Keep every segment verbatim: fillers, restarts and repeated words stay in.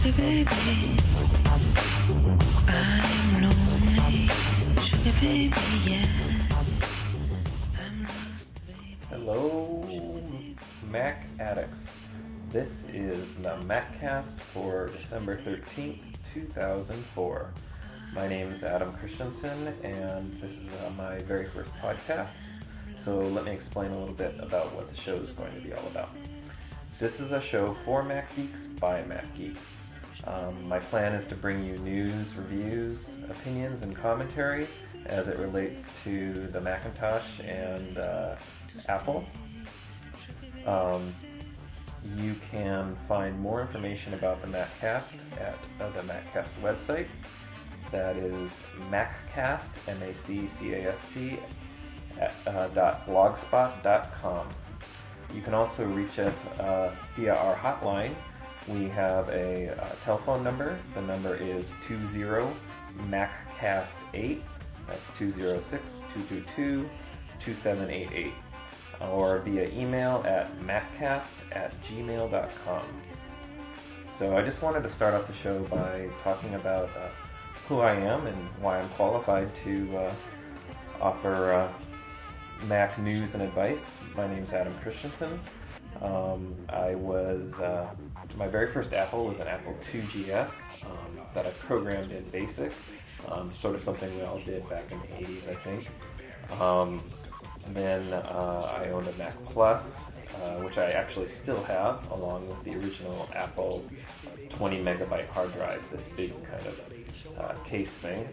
Sugar baby, I'm lonely. Sugar baby, yeah. I'm lost, baby. Hello, Mac addicts. This is the MacCast for December thirteenth, two thousand four. My name is Adam Christensen, and this is uh, my very first podcast. So let me explain a little bit about what the show is going to be all about. This is a show for Mac geeks by Mac geeks. Um, my plan is to bring you news, reviews, opinions, and commentary as it relates to the Macintosh and uh, Apple. Um, you can find more information about the MacCast at uh, the MacCast website. That is MacCast, M A C C A S T, at, uh, dot blogspot dot com. You can also reach us uh, via our hotline. We have a uh, telephone number. The number is two zero MacCast eight. That's two zero six, two two two, two seven eight eight. Or via email at maccast at gmail dot com. So I just wanted to start off the show by talking about uh, who I am and why I'm qualified to uh, offer uh, Mac news and advice. My name's Adam Christensen. Um, I was, uh, my very first Apple was an Apple two G S um, that I programmed in BASIC, um, sort of something we all did back in the eighties, I think. Um, then uh, I owned a Mac Plus, uh, which I actually still have, along with the original Apple twenty megabyte hard drive, this big kind of uh, case thing.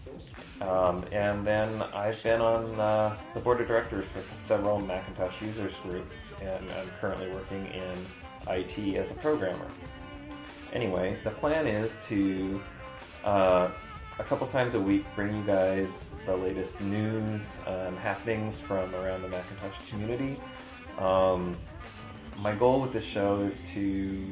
Um, and then I've been on uh, the board of directors for several Macintosh users groups, and I'm currently working in I T as a programmer. Anyway, the plan is to, uh, a couple times a week, bring you guys the latest news and happenings from around the Macintosh community. Um, my goal with this show is to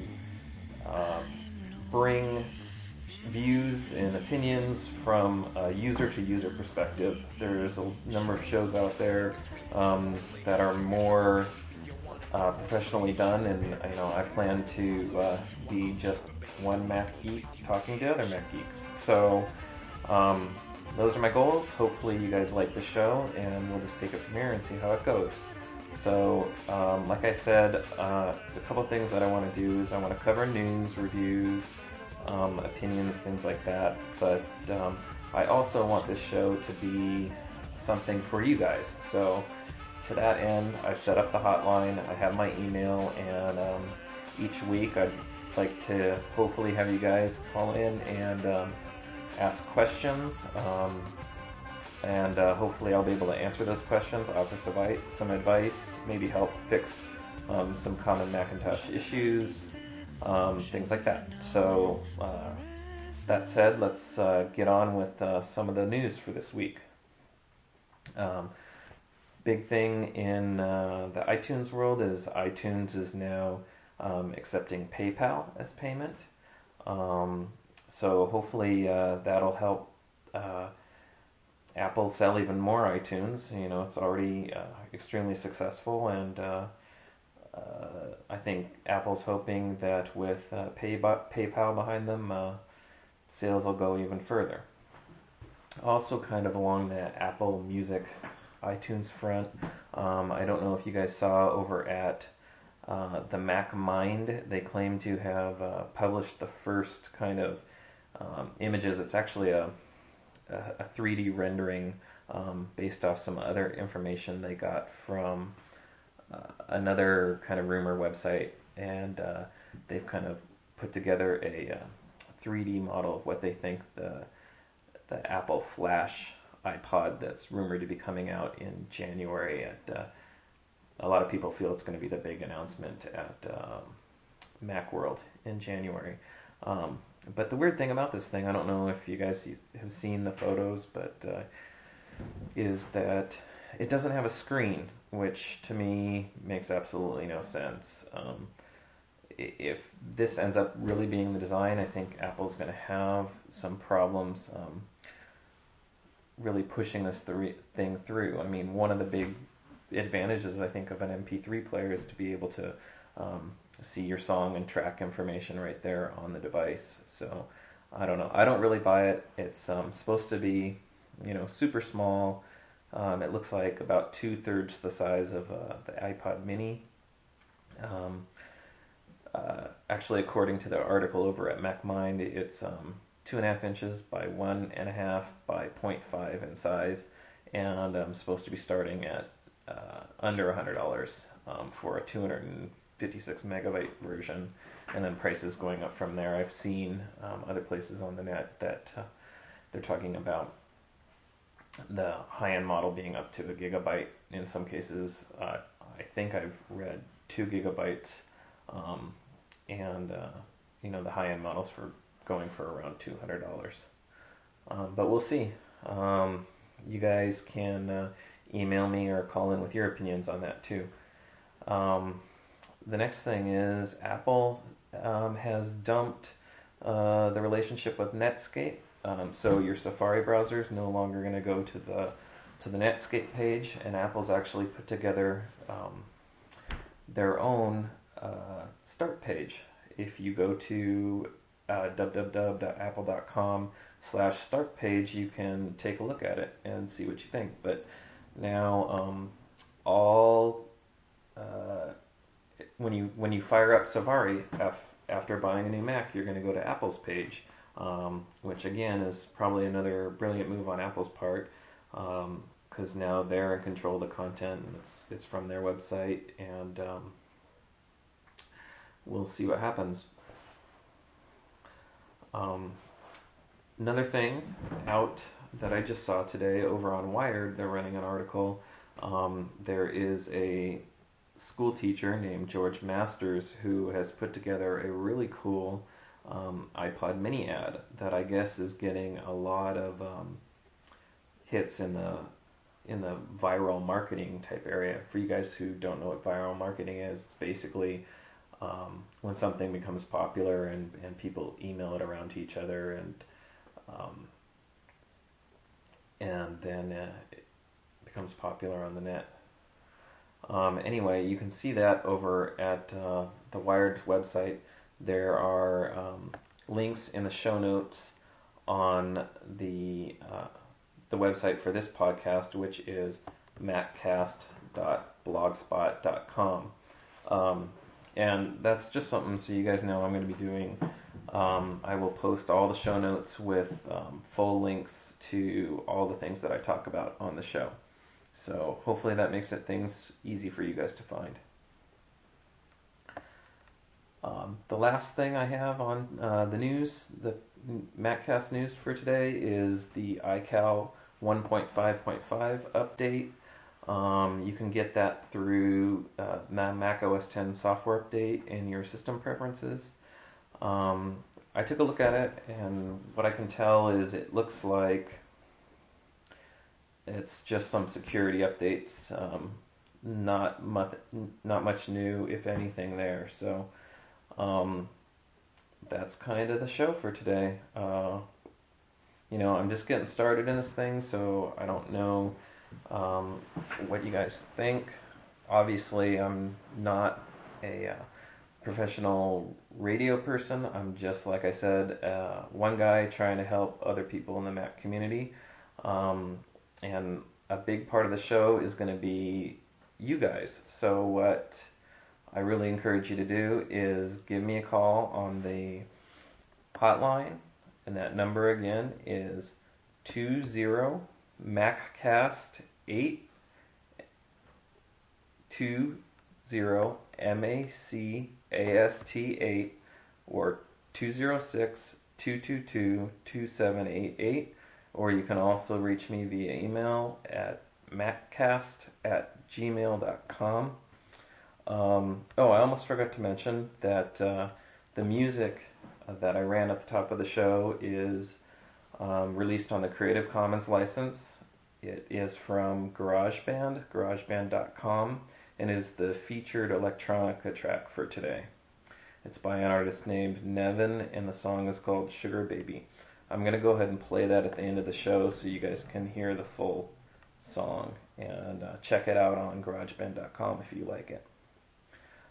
uh, bring views and opinions from a user-to-user perspective. There's a number of shows out there um, that are more uh, professionally done, and you know I plan to uh, be just one Mac geek talking to other Mac geeks. So um, those are my goals. Hopefully you guys like the show, and we'll just take it from here and see how it goes. So, um, like I said, uh, a couple things that I want to do is I want to cover news, reviews, Um, opinions, things like that, but um, I also want this show to be something for you guys. So to that end, I've set up the hotline, I have my email, and um, each week I'd like to hopefully have you guys call in and um, ask questions, um, and uh, hopefully I'll be able to answer those questions, offer some, some advice, maybe help fix um, some common Macintosh issues, Um, things like that. So, uh, that said, let's uh, get on with uh, some of the news for this week. Um, big thing in uh, the iTunes world is iTunes is now um, accepting PayPal as payment. Um, so hopefully uh, that'll help uh, Apple sell even more iTunes. You know, it's already uh, extremely successful, and uh, Uh, I think Apple's hoping that with uh, pay PayPal behind them, uh, sales will go even further. Also, kind of along the Apple Music iTunes front, um, I don't know if you guys saw over at uh, the Mac Mind, they claim to have uh, published the first kind of um, images. It's actually a, a, a three D rendering um, based off some other information they got from Uh, another kind of rumor website, and uh, they've kind of put together a uh, three D model of what they think the the Apple Flash iPod that's rumored to be coming out in January. At uh, a lot of people feel it's going to be the big announcement at um, Macworld in January. Um, but the weird thing about this thing, I don't know if you guys have seen the photos, but uh, is that it doesn't have a screen, which to me makes absolutely no sense. Um, if this ends up really being the design, I think Apple's going to have some problems um, really pushing this th- thing through. I mean, one of the big advantages, I think, of an M P three player is to be able to um, see your song and track information right there on the device. So I don't know. I don't really buy it. It's um, supposed to be, you know, super small. Um, it looks like about two thirds the size of uh, the iPod Mini. Um, uh, actually, according to the article over at MacMind, it's um, two and a half inches by one and a half by zero point five in size, and I'm supposed to be starting at uh, under one hundred dollars um, for a two hundred fifty-six megabyte version, and then prices going up from there. I've seen um, other places on the net that uh, they're talking about the high-end model being up to a gigabyte in some cases. Uh, I think I've read two gigabytes, um, and uh, you know the high-end models for going for around two hundred dollars. Um, but we'll see. Um, you guys can uh, email me or call in with your opinions on that too. Um, the next thing is Apple um, has dumped uh, the relationship with Netscape. Um, so your Safari browser is no longer going to go to the to the Netscape page, and Apple's actually put together um, their own uh, start page. If you go to uh, w w w dot apple dot com slash start page, you can take a look at it and see what you think. But now um, all uh, when you when you fire up Safari af- after buying a new Mac, you're going to go to Apple's page. Um, which again is probably another brilliant move on Apple's part, because um, now they're in control of the content and it's it's from their website, and um, we'll see what happens. Um, another thing out that I just saw today over on Wired, they're running an article. Um, there is a school teacher named George Masters who has put together a really cool Um, iPod Mini ad that I guess is getting a lot of um, hits in the in the viral marketing type area. For you guys who don't know what viral marketing is, it's basically um, when something becomes popular and, and people email it around to each other, and um, and then uh, it becomes popular on the net. Um, anyway, you can see that over at uh, the Wired website. There are um, links in the show notes on the uh, the website for this podcast, which is maccast dot blogspot dot com. Um, and that's just something so you guys know I'm going to be doing. Um, I will post all the show notes with um, full links to all the things that I talk about on the show. So hopefully that makes it things easy for you guys to find. Um, the last thing I have on uh, the news, the MacCast news for today, is the iCal one point five point five update. Um, you can get that through uh, Mac O S ten software update in your system preferences. Um, I took a look at it, and what I can tell is it looks like it's just some security updates. Um, not much, not much new, if anything, there. So. Um, that's kind of the show for today. Uh, you know, I'm just getting started in this thing, so I don't know um, what you guys think. Obviously, I'm not a uh, professional radio person. I'm just, like I said, uh, one guy trying to help other people in the Mac community. Um, and a big part of the show is going to be you guys. So what I really encourage you to do is give me a call on the hotline, and that number again is two zero MacCast eight, two zero M A C A S T eight, or two zero six, two two two, two seven eight eight, or you can also reach me via email at maccast at gmail dot com. Um, oh, I almost forgot to mention that uh, the music that I ran at the top of the show is um, released on the Creative Commons license. It is from GarageBand, garage band dot com, and is the featured electronica track for today. It's by an artist named Nevin, and the song is called Sugar Baby. I'm going to go ahead and play that at the end of the show so you guys can hear the full song, and uh, check it out on garage band dot com if you like it.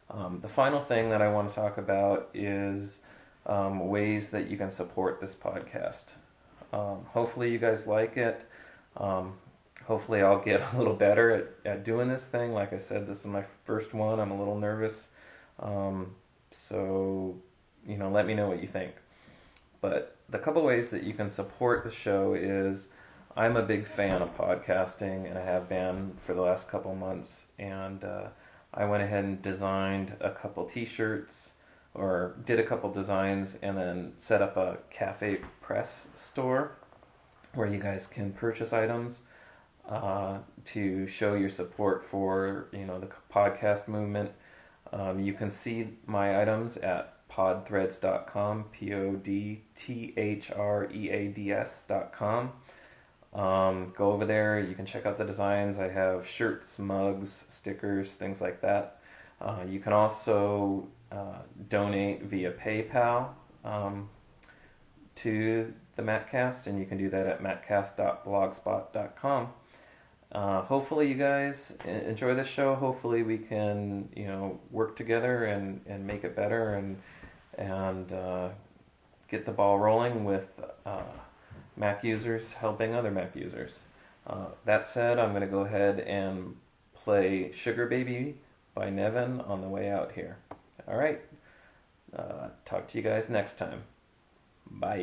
Um, the final thing that I want to talk about is um, ways that you can support this podcast. Um, hopefully you guys like it. Um, hopefully I'll get a little better at, at doing this thing. Like I said, this is my first one. I'm a little nervous. Um, so, you know, let me know what you think. But the couple ways that you can support the show is I'm a big fan of podcasting, and I have been for the last couple months. And uh, I went ahead and designed a couple t-shirts, or did a couple designs, and then set up a Cafe Press store where you guys can purchase items uh, to show your support for, you know, the podcast movement. Um, you can see my items at podthreads dot com, P O D T H R E A D S dot com. Um, go over there, you can check out the designs. I have shirts, mugs, stickers, things like that. Uh, you can also uh, donate via PayPal um, to the Mattcast, and you can do that at mattcast dot blogspot dot com. Uh, hopefully you guys enjoy this show. Hopefully we can, you know, work together and, and make it better and and uh, get the ball rolling with uh, Mac users helping other Mac users. Uh, that said, I'm going to go ahead and play Sugar Baby by Nevin on the way out here. All right. Uh, talk to you guys next time. Bye.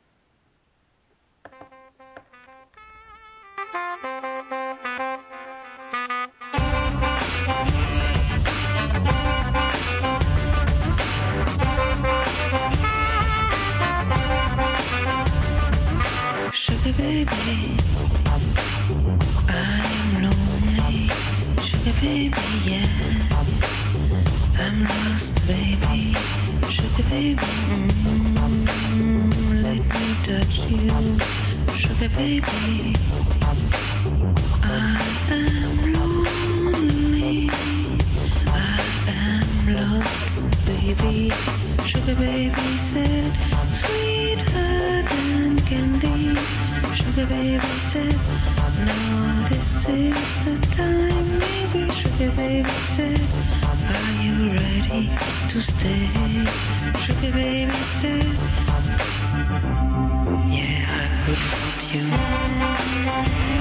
Sugar baby, I'm lonely. Sugar baby, yeah, I'm lost, baby. Sugar baby, mm, let me touch you. Sugar baby, I am lonely. I am lost, baby. Sugar baby said, sweeter than candy. Sugar baby said, no, this is the time, maybe. Sugar baby said, are you ready to stay? Sugar baby said, yeah, I would love you.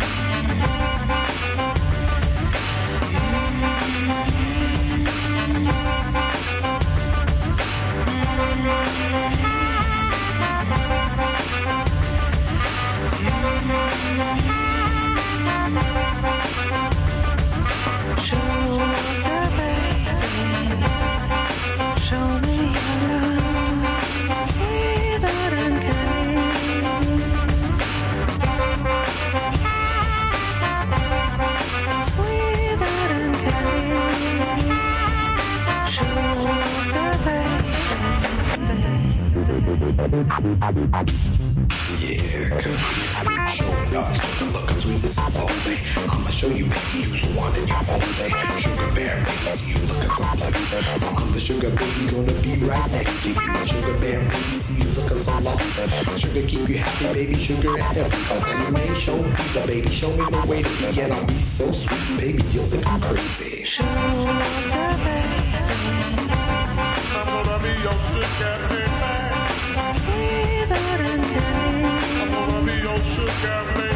Yeah, come here. Show up, sugar looking sweet and so lonely. I'ma show you baby you's one and you're only. Sugar bear baby, see you looking so lovely. I'm the sugar baby, gonna be right next to you. Sugar bear baby, see you looking so lost. Sugar keep you happy, baby, sugar and every cause anyway, show me the baby, show me the way to be, and I'll be so sweet, baby, you'll live me crazy. Sugar baby, I'm gonna be your sugar baby. sweeter than candy. I'm gonna be your sugar baby.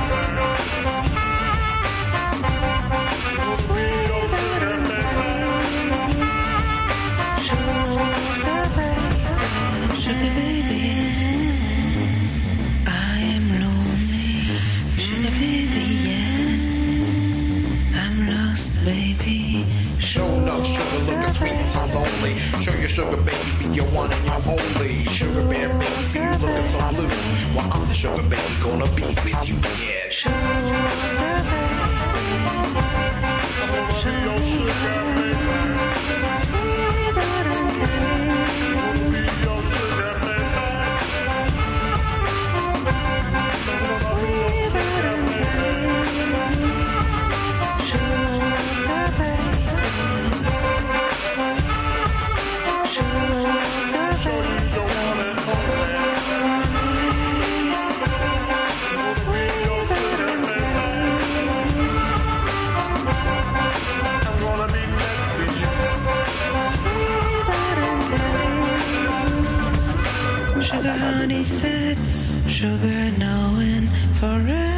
I'm gonna be your sugar baby. Sugar baby, sugar baby, I am lonely. Sugar baby, yeah, I'm lost, baby. Show no sugar looking sweet and so lonely. Show your sugar baby, be your one and your only. Sugar bear baby, see you looking so blue. Well, I'm the sugar baby, gonna be with you, yeah. Sugar baby, I'm gonna be your sugar baby. sweeter than candy. I'm gonna be your sugar baby. I'm gonna be your sugar baby. Sugar baby, sugar Show baby. you your one and only. I'm gonna be your sugar baby. Sugar honey said, sugar knowing forever.